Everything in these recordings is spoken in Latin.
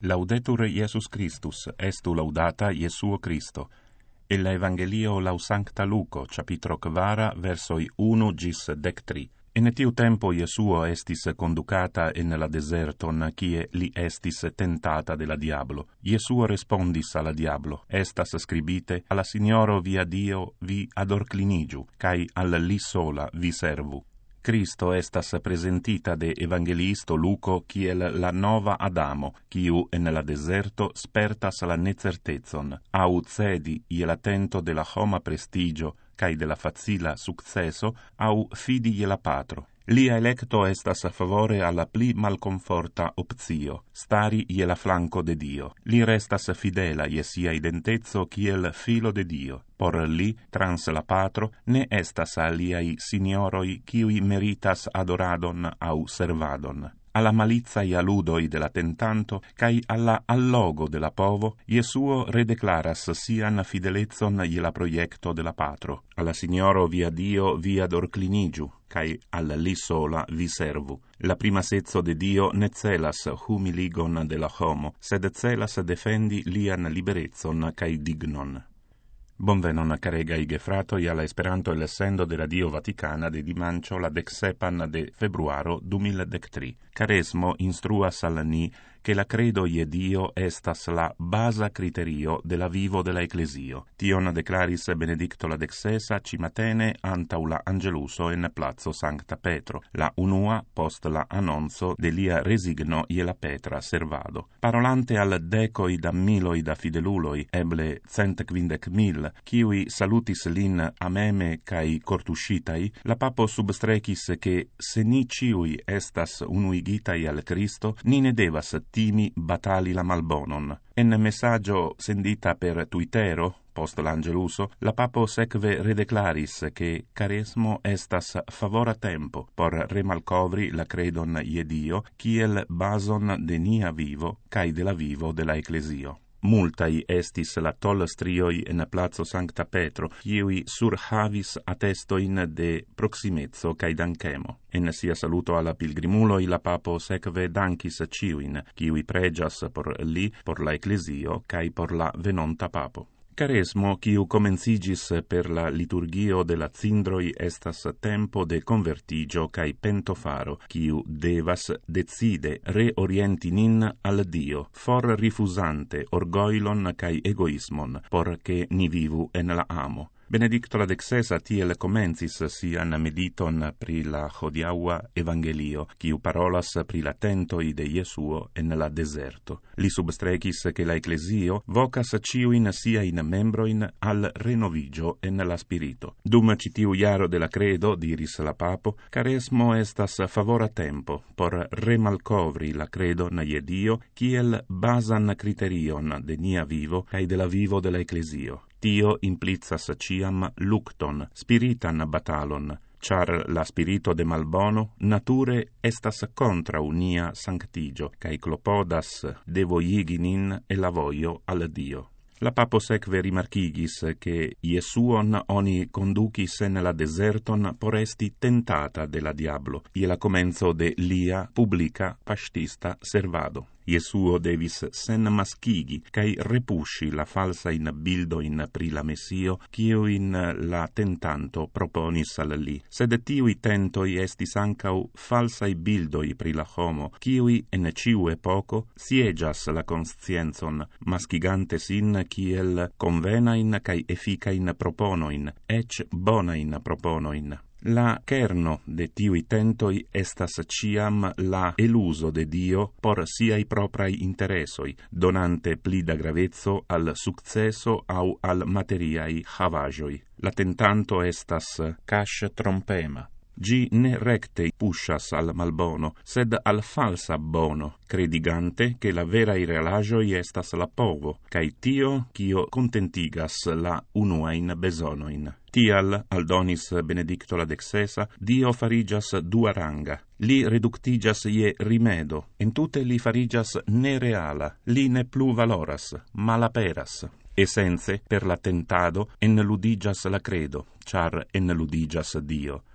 Laudetur Iesus Christus, estu laudata Iesuo Christo. El Evangelio lau Sancta Luco, capitro 4, versoi 1 gis 13. En tiu tempo Iesuo estis conducata en la deserton, kie li estis tentata de la diablo. Iesuo respondis alla diablo, estas scribite, alla Signoro via Dio vi adorclinigiu, cae al li sola vi servu. Cristo estas presentita de Evangelisto Luco kiel la nova Adamo, kiu en la deserto spertas la necertezon, au cedi je la tento de la homa prestigio, cae de la facila successo, au fidi je la patro. Lia electo estas a favore alla pli malconforta opzio, stari je la flanco de Dio. Li restas fidela je sia identezzo kiel filo de Dio. Por li, trans la patro, ne estas aliai signoroi kiui meritas adoradon au servadon. Alla malizia alludoi de la tentanto, cae alla allogo de la povo, Iesuo redeclaras sian fidelezzon je la proiecto de la patro. Alla Signoro via Dio vi adorclinigiu, cae al li sola vi servu. La prima sezzo de Dio ne celas humiligon de la homo, sed celas defendi lian liberezzon cae dignon. Bonvenon caregai gefratoi alla Esperanto l'essendo de Radio Vaticana de dimancio la 17 de februaro 2013. Caresmo instruas al ni che la credo je Dio estas la basa criterio de la vivo de la Ecclesio. Tion declaris Benedicto la XVI cimatene antau la Angeluso en Plazo Sancta Petro, la unua post la annonzo de lia resigno je la Petra servado. Parolante al decoi da miloi da fideluloi, eble 150.000, kiui salutis lin ameme cae cortuscitai, la papo substrecis che se ni ciui estas unuigitai al Cristo, ni ne devas timi batali la malbonon. En messaggio sendita per Twittero, post l'Angeluso, la papo sekve redeclaris che caresmo estas favora tempo por remalcovri la credon je Dio, kiel bason de nia vivo, cae de la vivo de la Ecclesio. Multai estis la strioi en Plazo Sancta Petro, kiui surhavis attestoin de proximezzo cae dankemo. En sia saluto alla pilgrimuloi la papo sekve dankis ciuin, kiui pregias por li, por la Ecclesio, cae por la venonta papo. Caresmo, kiu comencigis per la liturgio de la cindroi, estas tempo de convertigio cae pentofaro, kiu devas decide reorienti nin al Dio, for rifusante orgoilon cae egoismon, porche ni vivu en la amo. Benedicto la XVI tiel comencis sian mediton pri la hodiaua Evangelio, kiu parolas pri la tentoi de Iesuo en la deserto. Li substrecis che la Ecclesio vocas ciuin siain membroin al renovigio en la spirito. Dum citiu iaro de la credo, diris la papo, caresmo estas favora tempo por remalcovri la credon je Dio, kiel basan criterion de nia vivo cae de la vivo de la Ecclesio. Tio implicas ciam lucton, spiritan batalon, char la spirito de malbono nature estas contra unia sanctigio, cae clopodas devoigi nin e la voio al Dio. La papo sekve rimarkigis che Iesuon oni conducis en la deserton por esti tentata de la diablo, je la comenzo de lia publica pastista servado. Iesuo devis sen maschigi, cae repusci la falsa in bildoin pri la Messio, kiuin la tentanto proponis al li. Sed tiui tentoi estis ancau falsai bildoi pri la homo, kiui en ciu epoco siegias la conscienzon, maschigante sin kiel convenain cae efficain proponoin, ec bonain proponoin. La kerno de tiui tentoi estas ciam la eluso de Dio por siai proprai interesoi, donante pli da gravezzo al successo au al materiai havagioi. La tentanto estas cash trompema. Gi ne recte pushas al malbono, sed al falsa bono, credigante che la vera irelagioi estas la povo, cae tio cio contentigas la unuain besonoin. Tial, aldonis Benedicto la XVI, Dio farigas duaranga. Li reductigas je rimedo, entute li farigas nereala, li ne plu valoras, malaperas. Essenze, per la tentado, enludigas la credo, char enludigas Dio.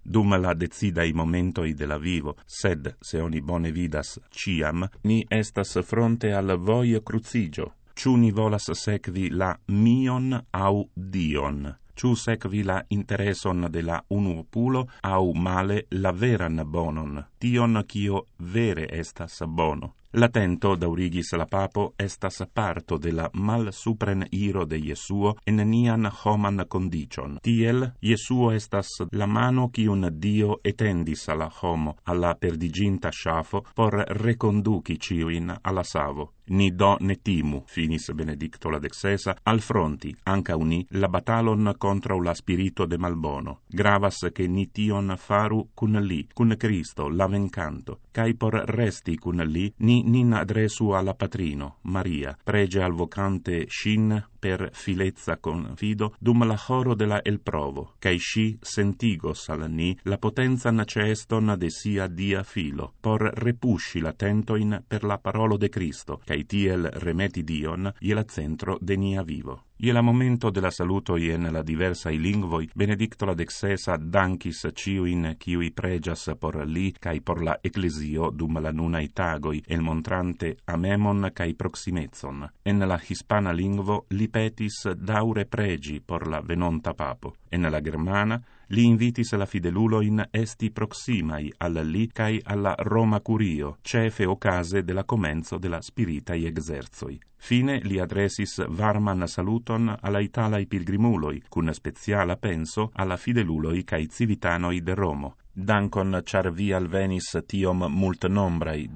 dum la decidai momentoi de la vivo, sed, se oni bone vidas, ciam, ni estas fronte al voi crucigio. Ciu ni volas sekvi la mion au Dion? Ciu sekvi la intereson de la unuopulo au male la veran bonon, tion kio vere estas bono? La tento, daurigis la papo, estas parto de la mal supren iro de Jesuo en nian homan condicion. Tiel, Jesuo estas la mano cium Dio etendis alla homo, alla perdiginta sciafo, por reconduci ciuin alla savo. Ni do ne timu, finis Benedicto la XVI, al fronti, anca uni, la batalon contra la spirito de malbono. Gravas che ni tion faru cun li, cun Cristo, la vencanto, cae por resti cun li, ni nin adresu alla patrino, Maria, prege al vocante shin per filezza confido, dum la horo de la elprovo, cae sci sentigos al ni la potenzan ceston de sia dia filo, por repusci la tentoin per la parolo de Cristo, cae tiel remeti Dion ie la centro de nia vivo. Ie la momento de la saluto en la diversai lingvoi, Benedicto la XVI dankis ciuin ciui pregias por li cae por la ecclesio dum la nunai tagoi, el montrante amemon cae proximezon. En la hispana lingvo li petis daure pregi por la venonta papo. En la germana li invitis la fideluloin esti proximai al li cae alla Roma Curio, cefe ocase de la comenzo de la spiritai exerzoi. Fine li adresis varman saluton alla italai pilgrimuloi, cun speciala penso alla fideluloi cae civitanoi de Romo. Dankon, char vi alvenis tiom multnombrai.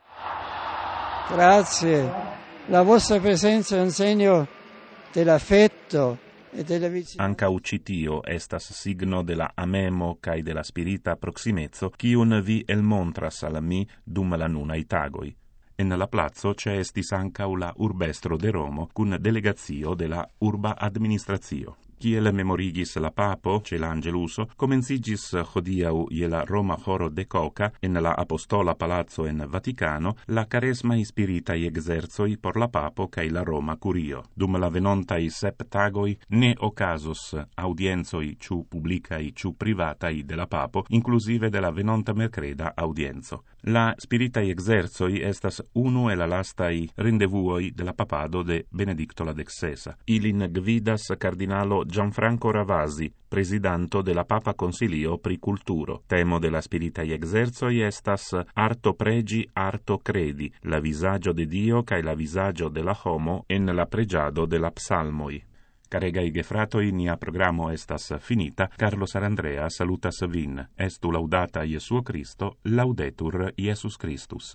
Grazie. La vostra presenza è un segno dell'affetto e della vicinanza. Anca ucitio estas signo de la amemo cae de la spirita proximezzo, cium vi elmontras al mi dum la nunai tagoi. En la plazo estis ancau la urbestro de Romo, cun delegazio de la urba administratio. Kiel memorigis la papo, ce l'Angeluso, comencigis hodiau ie la Roma horo de coca, en la apostola palazzo en Vaticano, la caresmai spiritai exerzoi por la papo cae la Roma Curio. Dum la venontai 7 tagoi, ne ocasos audienzoi ciu publicai ciu privatai de la papo, inclusive de la venonta mercreda audienzo. La spiritai exerzoi estas unu e la lastai rendevuoi de la papado de Benedicto la XVI. Ilin gvidas cardinalo Gianfranco Ravasi, presidanto de la Papa Consilio pri culturo. Temo de la spiritai exerzoi estas arto pregi, arto credi, la visaggio de Dio cae la visaggio de la homo en la pregiado de la psalmoi. Caregai gefratoi, nia programo estas finita. Carlo Sarandrea salutas vin. Estu laudata Iesuo Cristo, laudetur Iesus Christus.